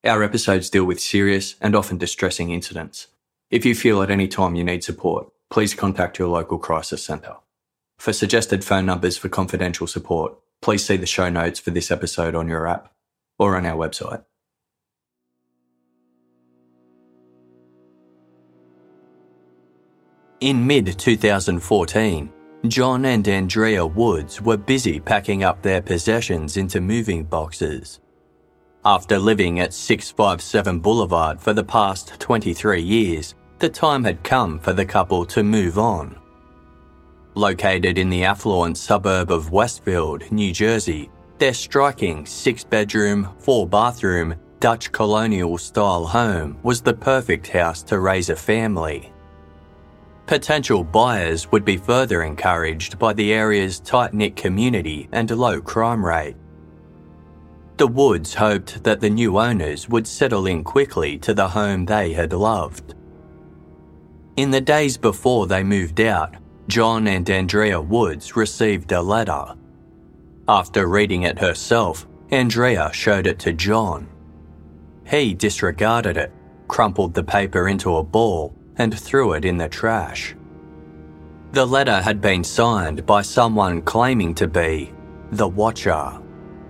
Our episodes deal with serious and often distressing incidents. If you feel at any time you need support, please contact your local crisis centre. For suggested phone numbers for confidential support, please see the show notes for this episode on your app or on our website. In mid-2014, John and Andrea Woods were busy packing up their possessions into moving boxes. After living at 657 Boulevard for the past 23 years, the time had come for the couple to move on. Located in the affluent suburb of Westfield, New Jersey, their striking 6-bedroom, 4-bathroom, Dutch colonial-style home was the perfect house to raise a family. Potential buyers would be further encouraged by the area's tight-knit community and low crime rate. The Woods hoped that the new owners would settle in quickly to the home they had loved. In the days before they moved out, John and Andrea Woods received a letter. After reading it herself, Andrea showed it to John. He disregarded it, crumpled the paper into a ball, and threw it in the trash. The letter had been signed by someone claiming to be the Watcher.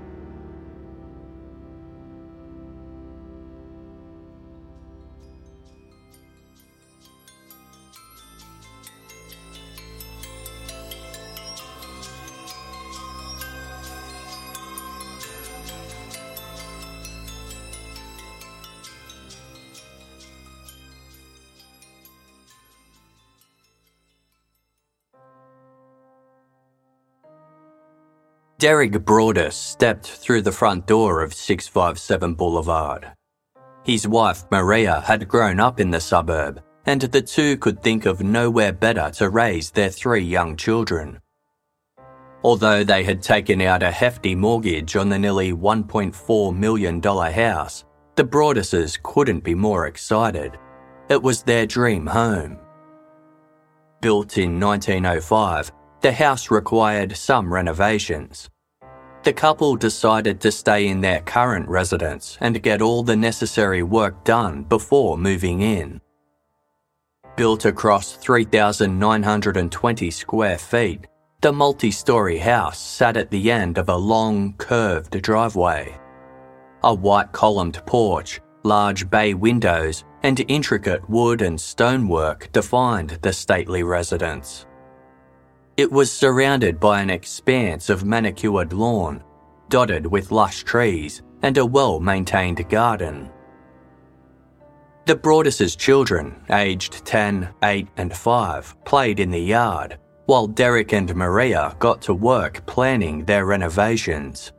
Derek Broadus stepped through the front door of 657 Boulevard. His wife Maria had grown up in the suburb, and the two could think of nowhere better to raise their 3 young children. Although they had taken out a hefty mortgage on the nearly $1.4 million house, the Broaduses couldn't be more excited. It was their dream home. Built in 1905, the house required some renovations. The couple decided to stay in their current residence and get all the necessary work done before moving in. Built across 3,920 square feet, the multi-storey house sat at the end of a long, curved driveway. A white columned porch, large bay windows, and intricate wood and stonework defined the stately residence. It was surrounded by an expanse of manicured lawn, dotted with lush trees and a well-maintained garden. The Broaduses' children, aged 10, 8 and 5, played in the yard, while Derek and Maria got to work planning their renovations.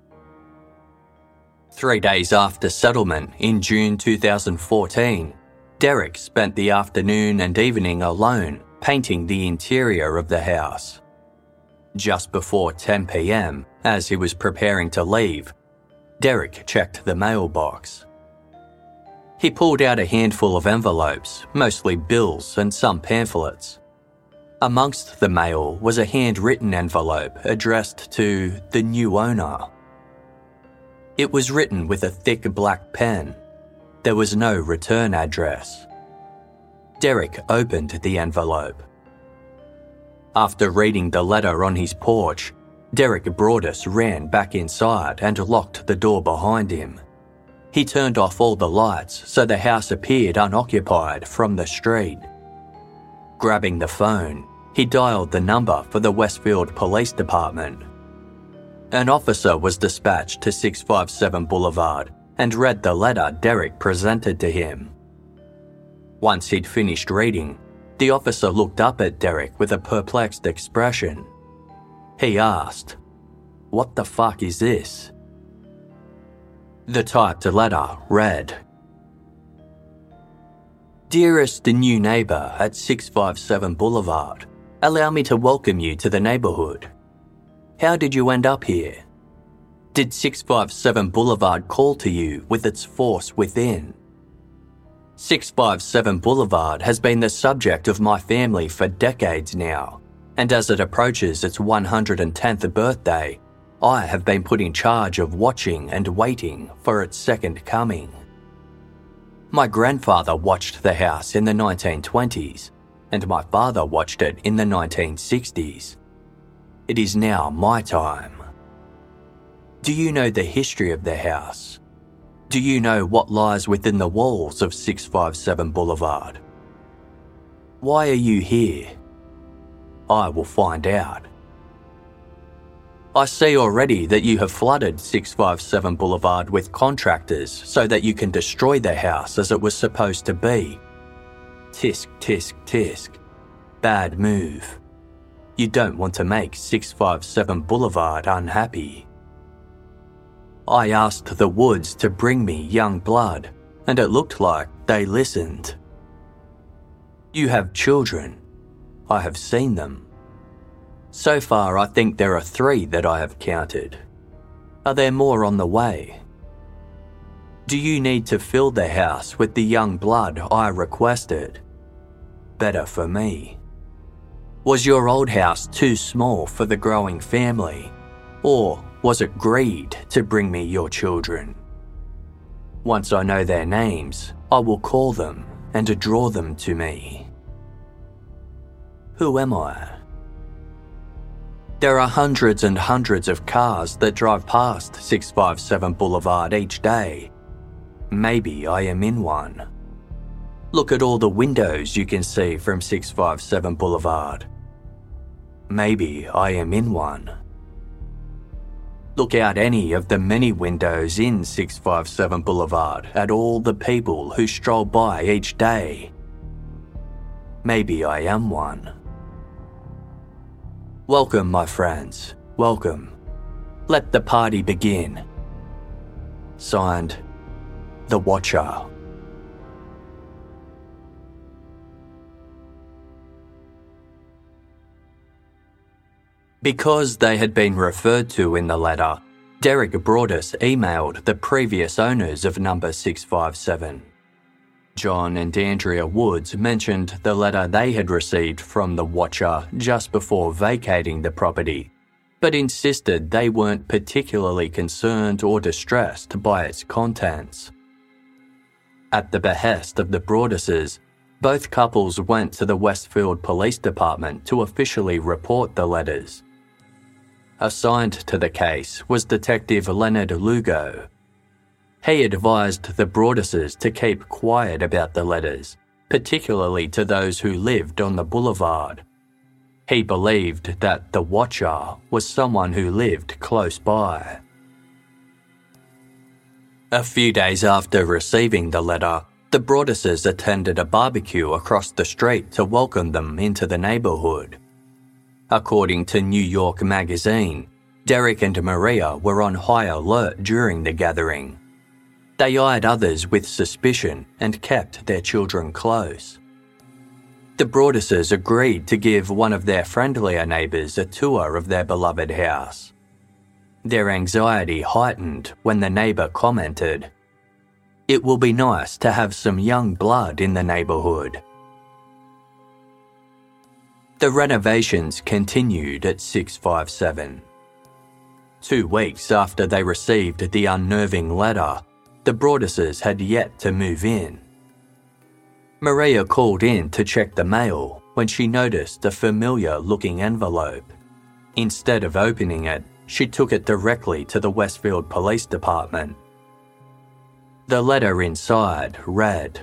3 days after settlement in June 2014, Derek spent the afternoon and evening alone painting the interior of the house. Just before 10 p.m, as he was preparing to leave, Derek checked the mailbox. He pulled out a handful of envelopes, mostly bills and some pamphlets. Amongst the mail was a handwritten envelope addressed to the new owner. It was written with a thick black pen. There was no return address. Derek opened the envelope. After reading the letter on his porch, Derek Broadus ran back inside and locked the door behind him. He turned off all the lights so the house appeared unoccupied from the street. Grabbing the phone, he dialed the number for the Westfield Police Department. An officer was dispatched to 657 Boulevard and read the letter Derek presented to him. Once he'd finished reading, the officer looked up at Derek with a perplexed expression. He asked, "What the fuck is this?" The typed letter read, "Dearest new neighbour at 657 Boulevard, allow me to welcome you to the neighbourhood. How did you end up here? Did 657 Boulevard call to you with its force within? 657 Boulevard has been the subject of my family for decades now, and as it approaches its 110th birthday, I have been put in charge of watching and waiting for its second coming. My grandfather watched the house in the 1920s, and my father watched it in the 1960s. It is now my time. Do you know the history of the house? Do you know what lies within the walls of 657 Boulevard? Why are you here? I will find out. I see already that you have flooded 657 Boulevard with contractors so that you can destroy the house as it was supposed to be. Tisk, tisk, tisk. Bad move. You don't want to make 657 Boulevard unhappy. I asked the Woods to bring me young blood, and it looked like they listened. You have children. I have seen them. So far, I think there are 3 that I have counted. Are there more on the way? Do you need to fill the house with the young blood I requested? Better for me. Was your old house too small for the growing family? Or was it greed to bring me your children? Once I know their names, I will call them and draw them to me. Who am I? There are hundreds and hundreds of cars that drive past 657 Boulevard each day. Maybe I am in one. Look at all the windows you can see from 657 Boulevard. Maybe I am in one. Look out any of the many windows in 657 Boulevard at all the people who stroll by each day. Maybe I am one. Welcome, my friends. Welcome. Let the party begin. Signed, The Watcher. Because they had been referred to in the letter, Derek Broadus emailed the previous owners of number 657. John and Andrea Woods mentioned the letter they had received from the Watcher just before vacating the property, but insisted they weren't particularly concerned or distressed by its contents. At the behest of the Broaduses, both couples went to the Westfield Police Department to officially report the letters. Assigned to the case was Detective Leonard Lugo. He advised the Broaduses to keep quiet about the letters, particularly to those who lived on the boulevard. He believed that the Watcher was someone who lived close by. A few days after receiving the letter, the Broaduses attended a barbecue across the street to welcome them into the neighbourhood. According to New York Magazine, Derek and Maria were on high alert during the gathering. They eyed others with suspicion and kept their children close. The Broaduses agreed to give one of their friendlier neighbours a tour of their beloved house. Their anxiety heightened when the neighbour commented, "It will be nice to have some young blood in the neighbourhood." The renovations continued at 657. 2 weeks after they received the unnerving letter, the Broaduses had yet to move in. Maria called in to check the mail when she noticed a familiar-looking envelope. Instead of opening it, she took it directly to the Westfield Police Department. The letter inside read,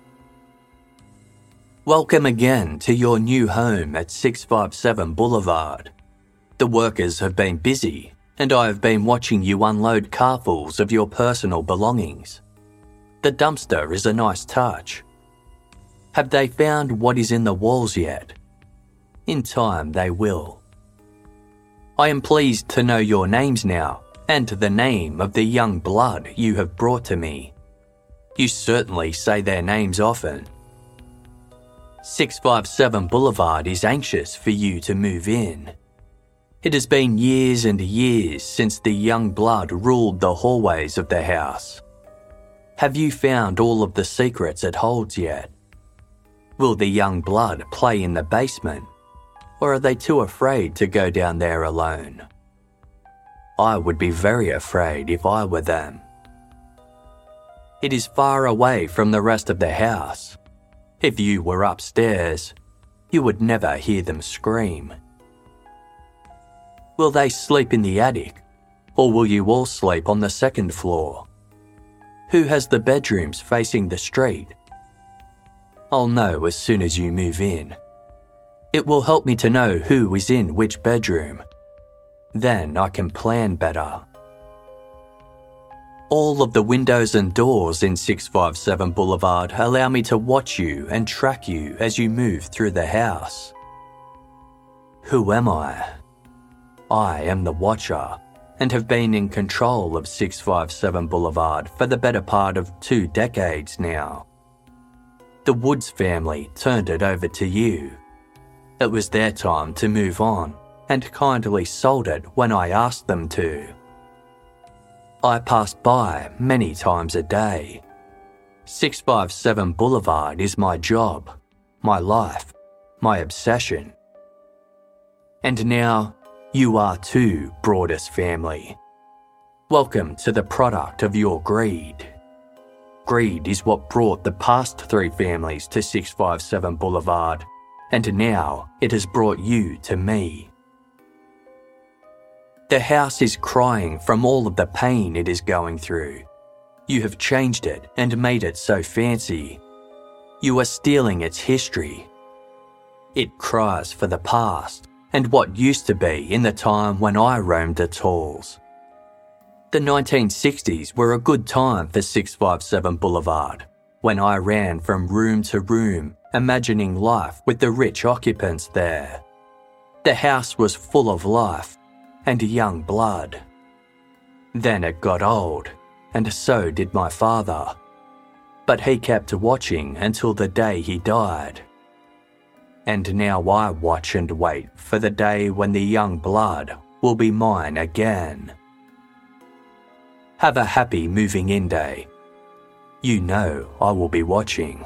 "Welcome again to your new home at 657 Boulevard. The workers have been busy, and I have been watching you unload carfuls of your personal belongings. The dumpster is a nice touch. Have they found what is in the walls yet? In time they will. I am pleased to know your names now, and the name of the young blood you have brought to me. You certainly say their names often. 657 Boulevard is anxious for you to move in. It has been years and years since the young blood ruled the hallways of the house. Have you found all of the secrets it holds yet? Will the young blood play in the basement, or are they too afraid to go down there alone? I would be very afraid if I were them." It is far away from the rest of the house. If you were upstairs, you would never hear them scream. Will they sleep in the attic, or will you all sleep on the second floor? Who has the bedrooms facing the street? I'll know as soon as you move in. It will help me to know who is in which bedroom. Then I can plan better. All of the windows and doors in 657 Boulevard allow me to watch you and track you as you move through the house. Who am I? I am the Watcher and have been in control of 657 Boulevard for the better part of 2 decades now. The Woods family turned it over to you. It was their time to move on and kindly sold it when I asked them to. I pass by many times a day. 657 Boulevard is my job, my life, my obsession. And now, you are too, Broadus family. Welcome to the product of your greed. Greed is what brought the past 3 families to 657 Boulevard, and now it has brought you to me. The house is crying from all of the pain it is going through. You have changed it and made it so fancy. You are stealing its history. It cries for the past and what used to be in the time when I roamed its halls. The 1960s were a good time for 657 Boulevard, when I ran from room to room, imagining life with the rich occupants there. The house was full of life and young blood. Then it got old, and so did my father. But he kept watching until the day he died. And now I watch and wait for the day when the young blood will be mine again. Have a happy moving in day. You know I will be watching.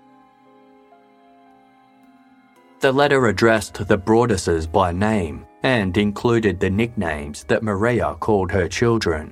The letter addressed the Broaduses by name and included the nicknames that Maria called her children.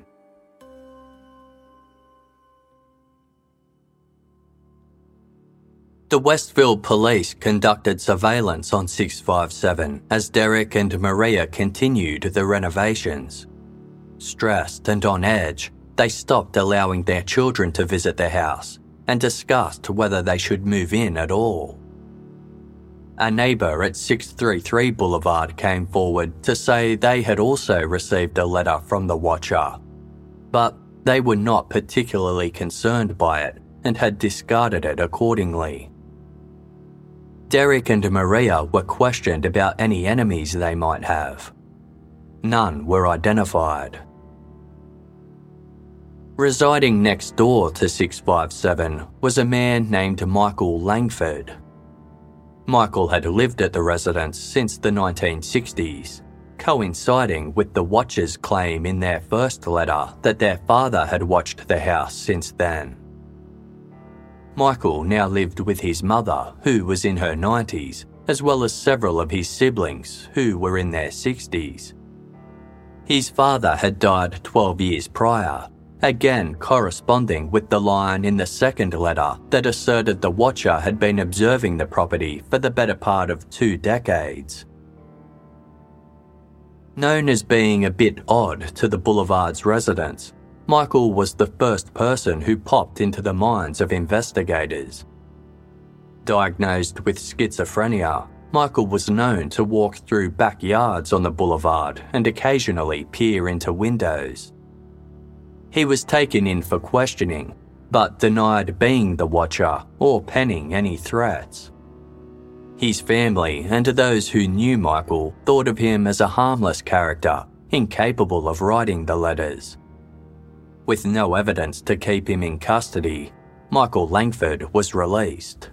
The Westfield police conducted surveillance on 657 as Derek and Maria continued the renovations. Stressed and on edge, they stopped allowing their children to visit the house and discussed whether they should move in at all. A neighbour at 633 Boulevard came forward to say they had also received a letter from the Watcher, but they were not particularly concerned by it and had discarded it accordingly. Derek and Maria were questioned about any enemies they might have. None were identified. Residing next door to 657 was a man named Michael Langford. Michael had lived at the residence since the 1960s, coinciding with the Watchers' claim in their first letter that their father had watched the house since then. Michael now lived with his mother, who was in her 90s, as well as several of his siblings, who were in their 60s. His father had died 12 years prior, again corresponding with the line in the second letter that asserted the Watcher had been observing the property for the better part of 2 decades. Known as being a bit odd to the Boulevard's residents, Michael was the first person who popped into the minds of investigators. Diagnosed with schizophrenia, Michael was known to walk through backyards on the boulevard and occasionally peer into windows. He was taken in for questioning, but denied being the Watcher or penning any threats. His family and those who knew Michael thought of him as a harmless character, incapable of writing the letters. With no evidence to keep him in custody, Michael Langford was released.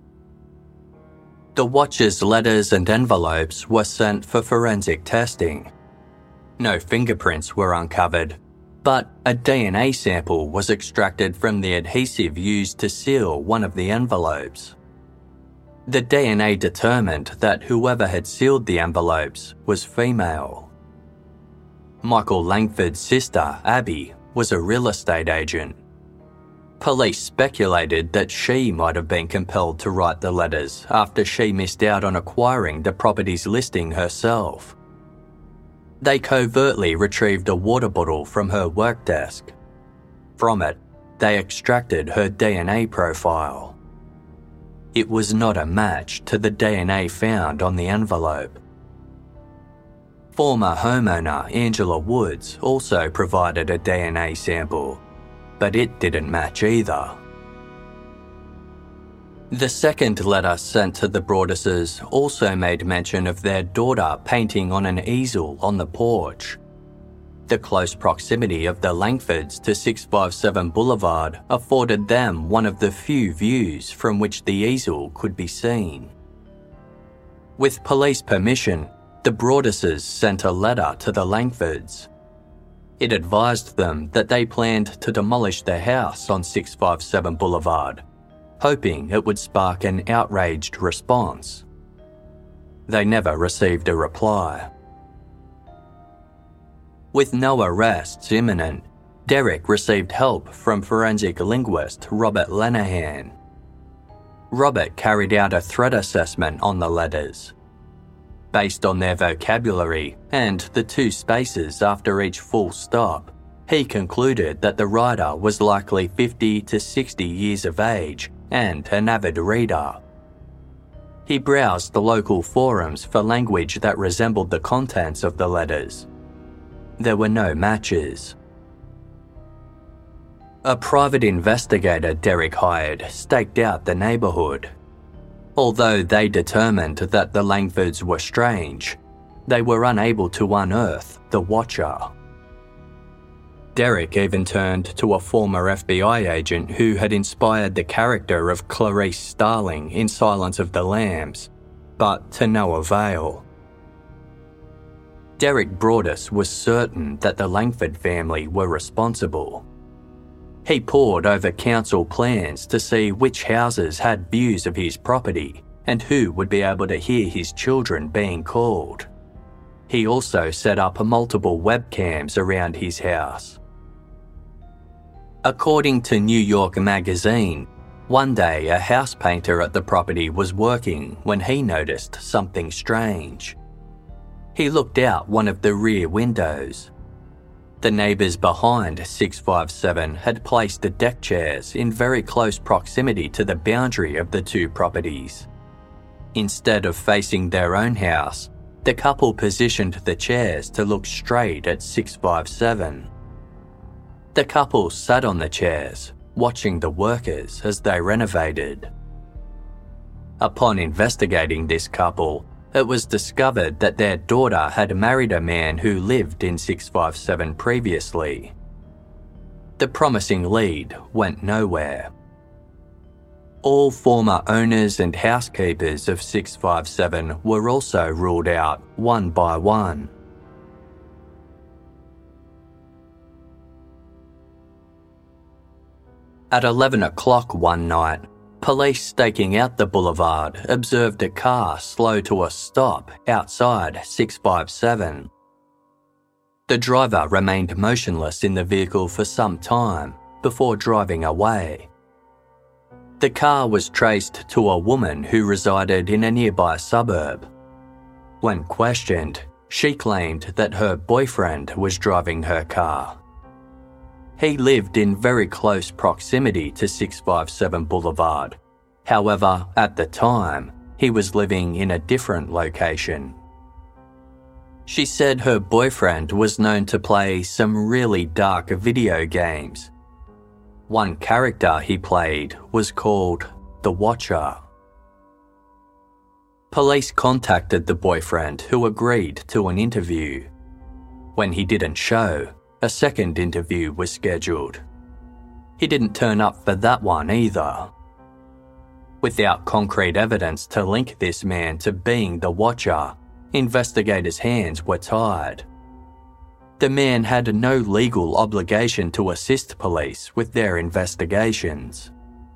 The Watcher's letters and envelopes were sent for forensic testing. No fingerprints were uncovered, but a DNA sample was extracted from the adhesive used to seal one of the envelopes. The DNA determined that whoever had sealed the envelopes was female. Michael Langford's sister, Abby, was a real estate agent. Police speculated that she might have been compelled to write the letters after she missed out on acquiring the property's listing herself. They covertly retrieved a water bottle from her work desk. From it, they extracted her DNA profile. It was not a match to the DNA found on the envelope. Former homeowner Angela Woods also provided a DNA sample, but it didn't match either. The second letter sent to the Broadduses also made mention of their daughter painting on an easel on the porch. The close proximity of the Langfords to 657 Boulevard afforded them one of the few views from which the easel could be seen. With police permission, the Broadduses sent a letter to the Langfords. It advised them that they planned to demolish their house on 657 Boulevard, hoping it would spark an outraged response. They never received a reply. With no arrests imminent, Derek received help from forensic linguist Robert Lenihan. Robert carried out a threat assessment on the letters. Based on their vocabulary and the 2 spaces after each full stop, he concluded that the writer was likely 50 to 60 years of age and an avid reader. He browsed the local forums for language that resembled the contents of the letters. There were no matches. A private investigator Derek hired staked out the neighbourhood. Although they determined that the Langfords were strange, they were unable to unearth the Watcher. Derek even turned to a former FBI agent who had inspired the character of Clarice Starling in Silence of the Lambs, but to no avail. Derek Broaddus was certain that the Langford family were responsible. He pored over council plans to see which houses had views of his property and who would be able to hear his children being called. He also set up multiple webcams around his house. According to New York Magazine, one day a house painter at the property was working when he noticed something strange. He looked out one of the rear windows. The neighbours behind 657 had placed the deck chairs in very close proximity to the boundary of the 2 properties. Instead of facing their own house, the couple positioned the chairs to look straight at 657. The couple sat on the chairs, watching the workers as they renovated. Upon investigating this couple, it was discovered that their daughter had married a man who lived in 657 previously. The promising lead went nowhere. All former owners and housekeepers of 657 were also ruled out one by one. At 11 o'clock one night, police staking out the boulevard observed a car slow to a stop outside 657. The driver remained motionless in the vehicle for some time before driving away. The car was traced to a woman who resided in a nearby suburb. When questioned, she claimed that her boyfriend was driving her car. He lived in very close proximity to 657 Boulevard. However, at the time, he was living in a different location. She said her boyfriend was known to play some really dark video games. One character he played was called the Watcher. Police contacted the boyfriend, who agreed to an interview. When he didn't show, a second interview was scheduled. He didn't turn up for that one either. Without concrete evidence to link this man to being the Watcher, investigators' hands were tied. The man had no legal obligation to assist police with their investigations.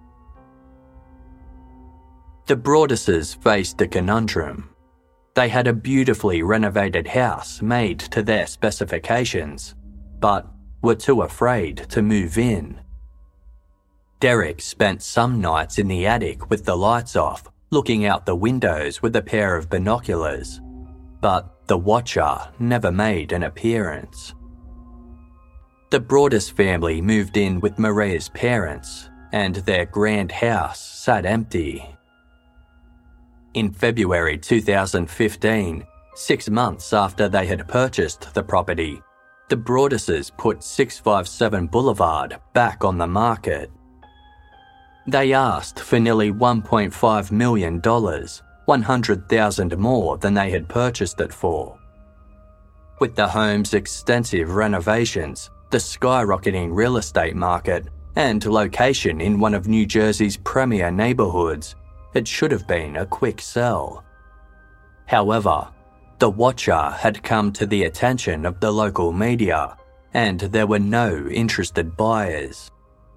The Broadduses faced a conundrum. They had a beautifully renovated house made to their specifications, but were too afraid to move in. Derek spent some nights in the attic with the lights off, looking out the windows with a pair of binoculars, but the watcher never made an appearance. The Broaddus family moved in with Maria's parents, and their grand house sat empty. In February 2015, 6 months after they had purchased the property, the Broadduses put 657 Boulevard back on the market. They asked for nearly $1.5 million, $100,000 more than they had purchased it for. With the home's extensive renovations, the skyrocketing real estate market, and location in one of New Jersey's premier neighbourhoods, it should have been a quick sell. However, the watcher had come to the attention of the local media, and there were no interested buyers.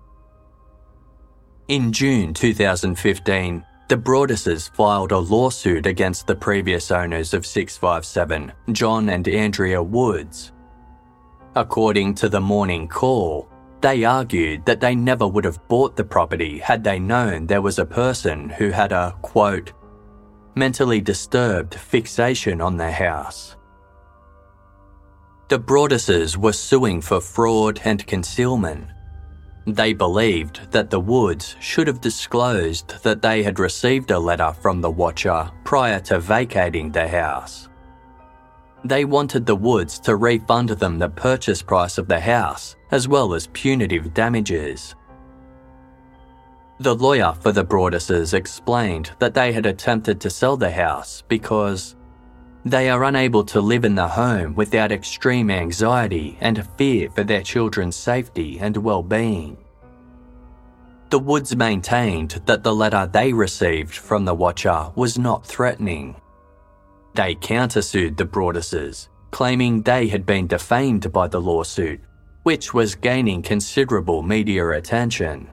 In June 2015, the Broadduses filed a lawsuit against the previous owners of 657, John and Andrea Woods. According to the Morning Call, they argued that they never would have bought the property had they known there was a person who had a, quote, mentally disturbed fixation on their house. The Broadduses were suing for fraud and concealment. They believed that the Woods should have disclosed that they had received a letter from the watcher prior to vacating the house. They wanted the Woods to refund them the purchase price of the house, as well as punitive damages. The lawyer for the Broadduses explained that they had attempted to sell the house because they are unable to live in the home without extreme anxiety and fear for their children's safety and well-being. The Woods maintained that the letter they received from the watcher was not threatening. They countersued the Broadduses, claiming they had been defamed by the lawsuit, which was gaining considerable media attention.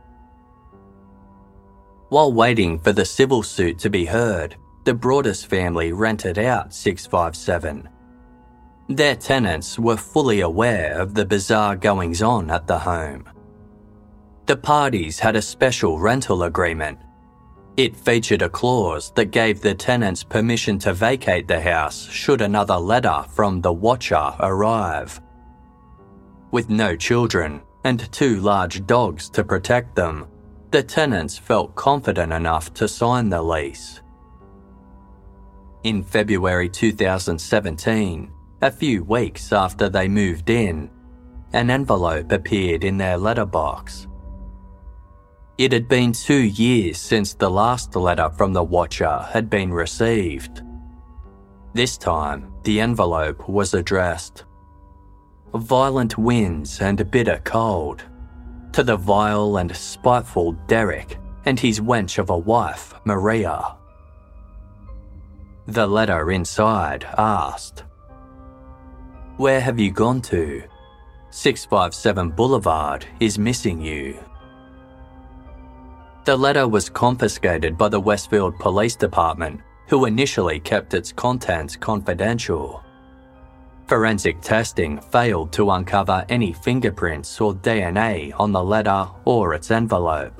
While waiting for the civil suit to be heard, the Broaddus family rented out 657. Their tenants were fully aware of the bizarre goings-on at the home. The parties had a special rental agreement. It featured a clause that gave the tenants permission to vacate the house should another letter from the watcher arrive. With no children and 2 large dogs to protect them, the tenants felt confident enough to sign the lease. In February 2017, a few weeks after they moved in, an envelope appeared in their letterbox. It had been 2 years since the last letter from the watcher had been received. This time, the envelope was addressed, "Violent winds and bitter cold, to the vile and spiteful Derek and his wench of a wife, Maria." The letter inside asked, "Where have you gone to? 657 Boulevard is missing you." The letter was confiscated by the Westfield Police Department, who initially kept its contents confidential. Forensic testing failed to uncover any fingerprints or DNA on the letter or its envelope.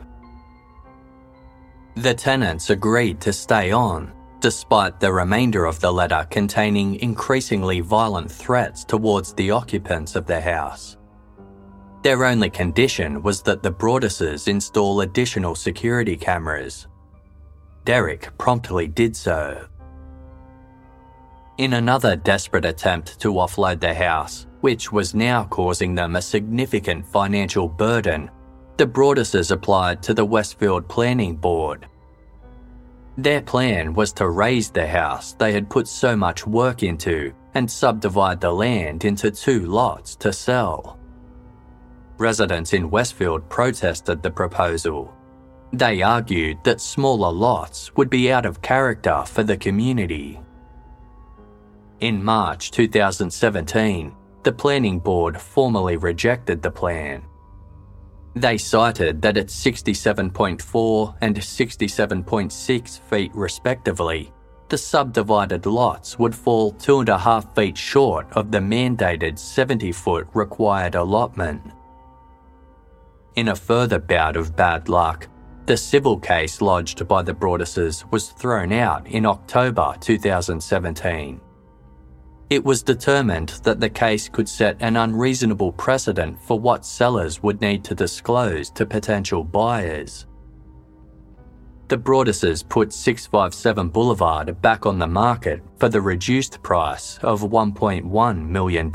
The tenants agreed to stay on, despite the remainder of the letter containing increasingly violent threats towards the occupants of the house. Their only condition was that the Broadduses install additional security cameras. Derek promptly did so. In another desperate attempt to offload the house, which was now causing them a significant financial burden, the Broadduses applied to the Westfield Planning Board. Their plan was to raze the house they had put so much work into and subdivide the land into 2 lots to sell. Residents in Westfield protested the proposal. They argued that smaller lots would be out of character for the community. In March 2017, the Planning Board formally rejected the plan. They cited that at 67.4 and 67.6 feet respectively, the subdivided lots would fall 2.5 feet short of the mandated 70-foot required allotment. In a further bout of bad luck, the civil case lodged by the Broaduses was thrown out in October 2017. It was determined that the case could set an unreasonable precedent for what sellers would need to disclose to potential buyers. The Broaduses put 657 Boulevard back on the market for the reduced price of $1.1 million.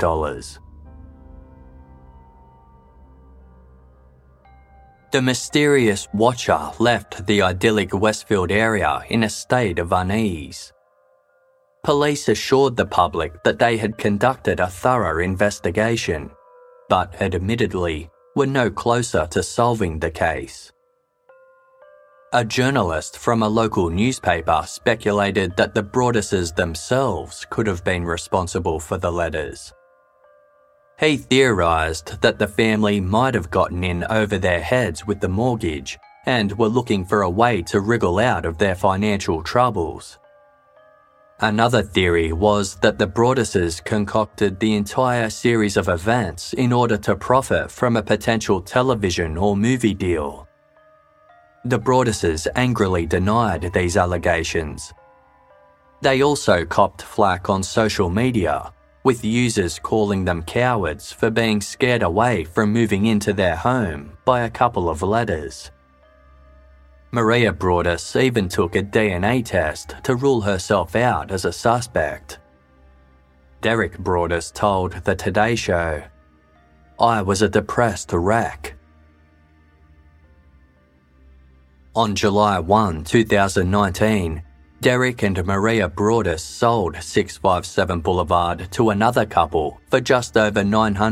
The mysterious watcher left the idyllic Westfield area in a state of unease. Police assured the public that they had conducted a thorough investigation, but admittedly were no closer to solving the case. A journalist from a local newspaper speculated that the Broaduses themselves could have been responsible for the letters. He theorised that the family might have gotten in over their heads with the mortgage and were looking for a way to wriggle out of their financial troubles. Another theory was that the Broaduses concocted the entire series of events in order to profit from a potential television or movie deal. The Broaduses angrily denied these allegations. They also copped flack on social media, with users calling them cowards for being scared away from moving into their home by a couple of letters. Maria Broadus even took a DNA test to rule herself out as a suspect. Derek Broadus told The Today Show, "I was a depressed wreck." On July 1, 2019, Derek and Maria Broadus sold 657 Boulevard to another couple for just over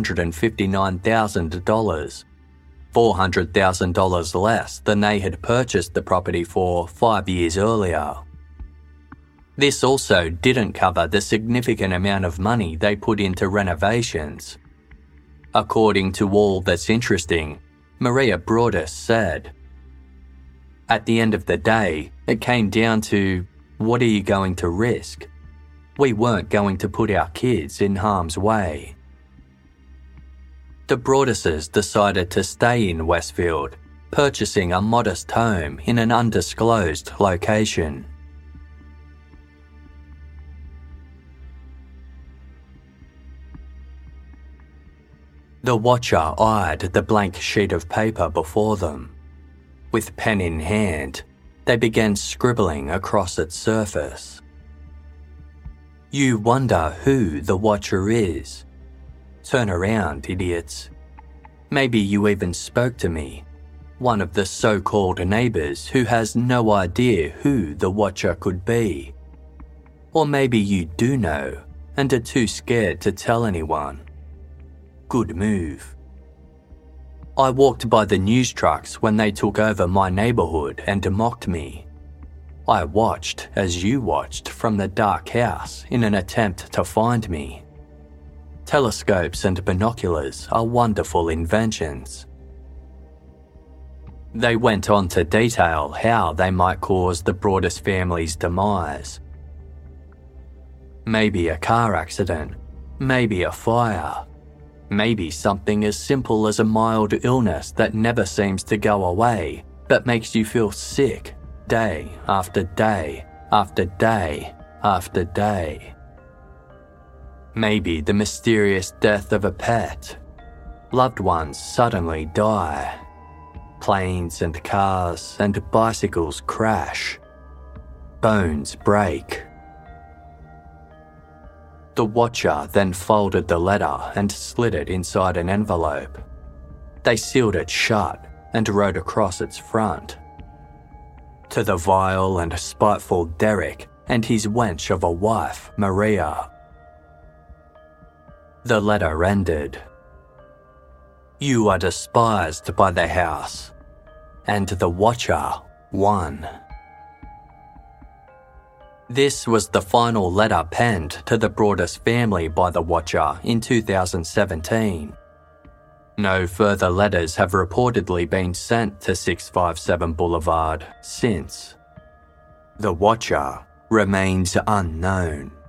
$959,000, $400,000 less than they had purchased the property for 5 years earlier. This also didn't cover the significant amount of money they put into renovations. According to All That's Interesting, Maria Broadus said, "At the end of the day, it came down to, what are you going to risk? We weren't going to put our kids in harm's way." The Broaduses decided to stay in Westfield, purchasing a modest home in an undisclosed location. The watcher eyed the blank sheet of paper before them. With pen in hand, they began scribbling across its surface. "You wonder who the watcher is. Turn around, idiots. Maybe you even spoke to me, one of the so-called neighbours who has no idea who the watcher could be. Or maybe you do know and are too scared to tell anyone. Good move. I walked by the news trucks when they took over my neighbourhood and mocked me. I watched as you watched from the dark house in an attempt to find me. Telescopes and binoculars are wonderful inventions." They went on to detail how they might cause the Broadus family's demise. Maybe a car accident, maybe a fire, maybe something as simple as a mild illness that never seems to go away but makes you feel sick day after day after day after day. Maybe the mysterious death of a pet. Loved ones suddenly die. Planes and cars and bicycles crash. Bones break. The watcher then folded the letter and slid it inside an envelope. They sealed it shut and wrote across its front, "To the vile and spiteful Derek and his wench of a wife, Maria." The letter ended, "You are despised by the house, and the watcher won." This was the final letter penned to the Broadus family by the watcher in 2017. No further letters have reportedly been sent to 657 Boulevard since. The watcher remains unknown.